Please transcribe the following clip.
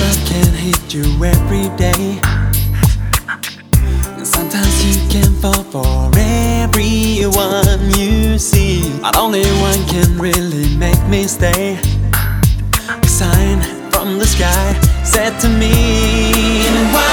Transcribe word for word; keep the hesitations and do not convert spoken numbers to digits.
love can hit you every day. And sometimes you can fall for everyone you see, but only one can really make me stay. A sign from the sky said to me, why